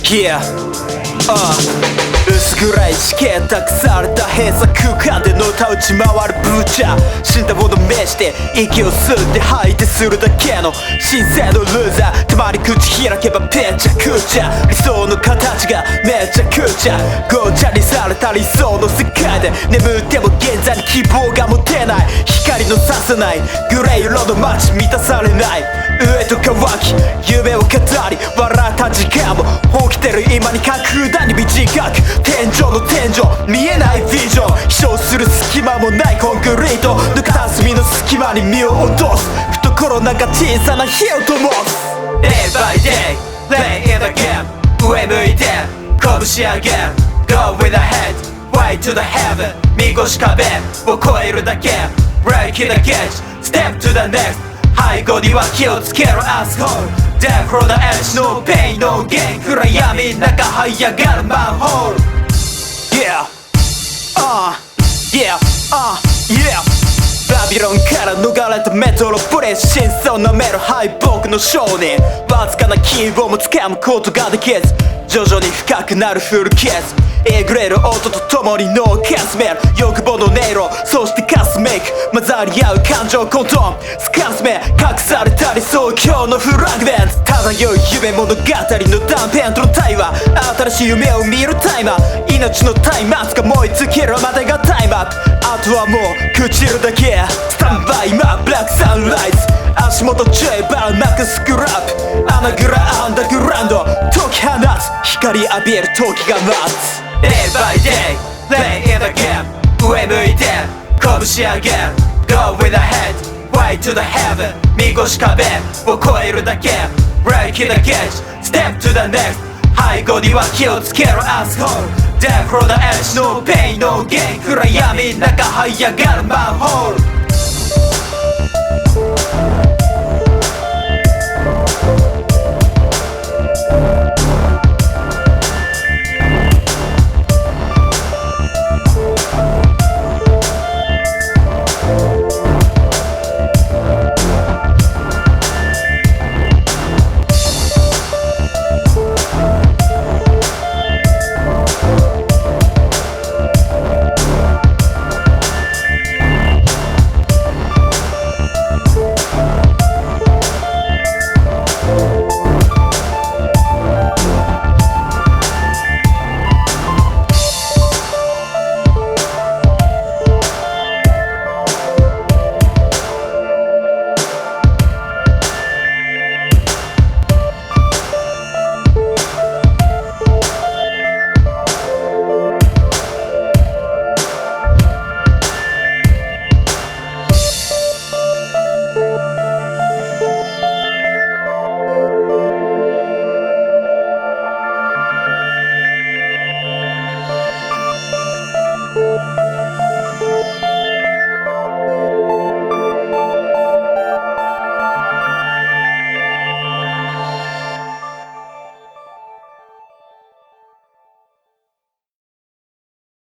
Yeah、薄暗い地形託された閉鎖空間でのたうち回るブーチャー、死んだもの召して息を吸って吐いてするだけの神聖のルーザー、たまに口開けばぺちゃくちゃ、理想の形がめちゃくちゃごちゃにされた理想の世界で眠っても現在に希望が持てない、光のささないグレー色の街満たされない、上と乾き夢を語り笑った時間も起きてる今に格段に短く、天井の天井見えないビジョン、飛翔する隙間もないコンクリート、抜けた隅の隙間に身を落とす、懐なんか小さな火を灯す。 Day by day play in the game、 上向いて拳上げ Go with the head way to the heaven、 見越し壁を越えるだけ Break the cage step to the next、 背後には気をつけろ asshole Death from the edge no pain no gain、 暗闇中這い上がるマンホール Yeah Yeah Yeah、バビロンから逃れたメトロポリス、真相を舐める敗北の商人、わずかな希望もつかむことができず、徐々に深くなるフルケース、えぐれる音とともに脳をかすめる欲望の音色、そしてカスメイク混ざり合う感情混沌、スカスめ隠された理想郷のフラグメント、漂う夢物語の断片との対話、新しい夢を見るタイマー、命の松明が燃え尽きるまでがタイムアップ、あとはもう朽ちるだけ、スタンバイ今ブラックサンライズ、足元チェイバーなくスクラップ、穴蔵アンダーグラウンド解き放つ、光浴びる時が待つ。 Day by day play in the game、 上向いて拳上げ Go with the head way to the heaven、 見越し壁を越えるだけ Break the cage step to the next、 背後には気をつけろ asshole Death from the edge no pain no gain、 暗闇中這い上がるマンホール